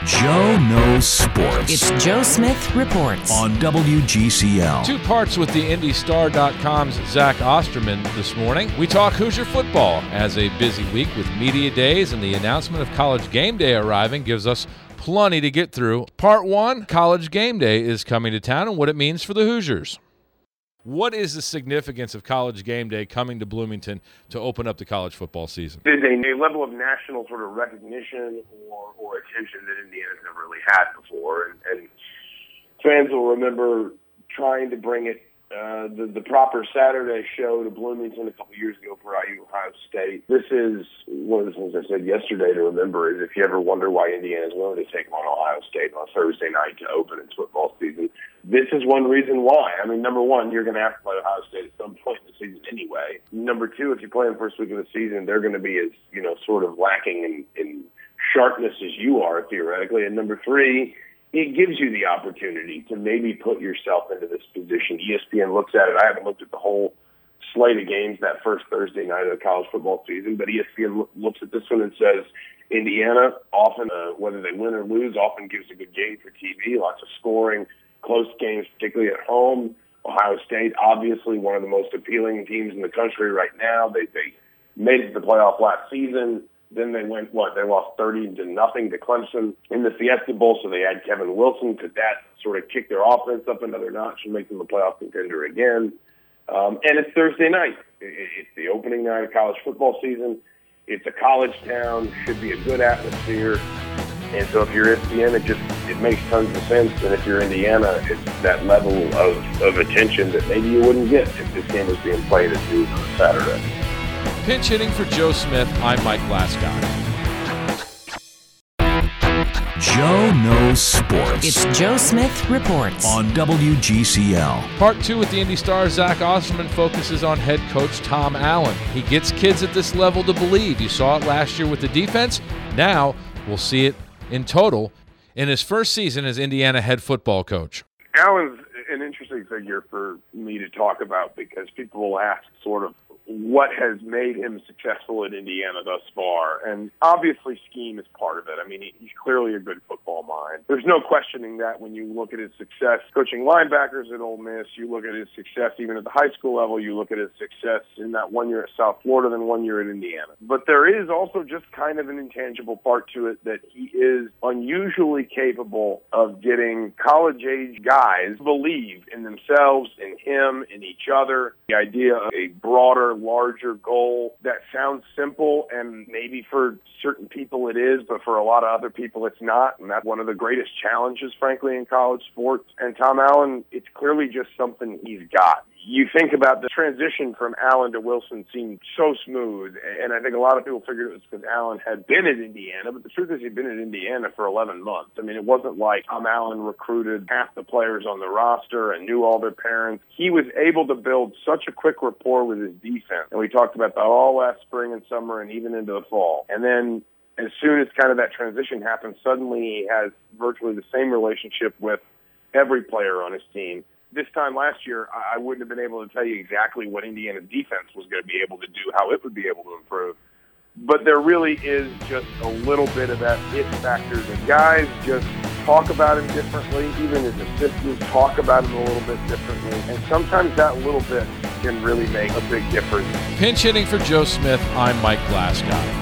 Joe Knows Sports. It's Joe Smith Reports on WGCL. Two parts with the IndyStar.com's Zach Osterman this morning. We talk Hoosier football as a busy week with media days and the announcement of College Game Day arriving gives us plenty to get through. Part one, College Game Day is coming to town and what it means for the Hoosiers. What is the significance of College Game Day coming to Bloomington to open up the college football season? There's a level of national sort of recognition or attention that Indiana's never really had before. And fans will remember trying to bring it, the proper Saturday show to Bloomington a couple years ago for IU Ohio State. This is one of the things I said yesterday to remember is if you ever wonder why Indiana's willing to take on Ohio State on a Thursday night to open its football season, this is one reason why. I mean, number one, you're going to have to play Ohio State at some point in the season anyway. Number two, if you play in the first week of the season, they're going to be as, sort of lacking in sharpness as you are theoretically. And number three, it gives you the opportunity to maybe put yourself into this position. ESPN looks at it. I haven't looked at the whole slate of games that first Thursday night of the college football season, but ESPN looks at this one and says Indiana often, whether they win or lose, often gives a good game for TV, lots of scoring, close games, particularly at home. Ohio State, obviously one of the most appealing teams in the country right now. They made it to the playoff last season. Then they went, they lost 30-0 to Clemson in the Fiesta Bowl, so they had Kevin Wilson. Could that sort of kick their offense up another notch and make them a playoff contender again? And it's Thursday night. It's the opening night of college football season. It's a college town. Should be a good atmosphere. And so if you're ESPN, it makes tons of sense. And if you're Indiana, it's that level of attention that maybe you wouldn't get if this game was being played at noon on a Saturday. Pinch hitting for Joe Smith, I'm Mike Glasgow. Joe Knows Sports. It's Joe Smith Reports on WGCL. Part two with the Indy Star, Zach Osterman focuses on head coach Tom Allen. He gets kids at this level to believe. You saw it last year with the defense. Now we'll see it in total in his first season as Indiana head football coach. Allen's an interesting figure for me to talk about because people will ask sort of what has made him successful at Indiana thus far. And obviously scheme is part of it. I mean, he's clearly a good football mind. There's no questioning that when you look at his success coaching linebackers at Ole Miss, you look at his success even at the high school level, you look at his success in that 1 year at South Florida, then 1 year at Indiana. But there is also just kind of an intangible part to it that he is unusually capable of getting college-age guys to believe in themselves, in him, in each other. The idea of a broader, larger goal that sounds simple, and maybe for certain people it is, but for a lot of other people it's not, and that's one of the greatest challenges, frankly, in college sports. And Tom Allen, it's clearly just something he's got. You think about the transition from Allen to Wilson seemed so smooth, and I think a lot of people figured it was because Allen had been at Indiana, but the truth is he'd been at Indiana for 11 months. I mean, it wasn't like Tom Allen recruited half the players on the roster and knew all their parents. He was able to build such a quick rapport with his defense, and we talked about that all last spring and summer and even into the fall. And then as soon as kind of that transition happened, suddenly he has virtually the same relationship with every player on his team. This time last year, I wouldn't have been able to tell you exactly what Indiana's defense was going to be able to do, how it would be able to improve. But there really is just a little bit of that it factor. The guys just talk about him differently. Even his assistants talk about him a little bit differently. And sometimes that little bit can really make a big difference. Pinch hitting for Joe Smith, I'm Mike Glasgow.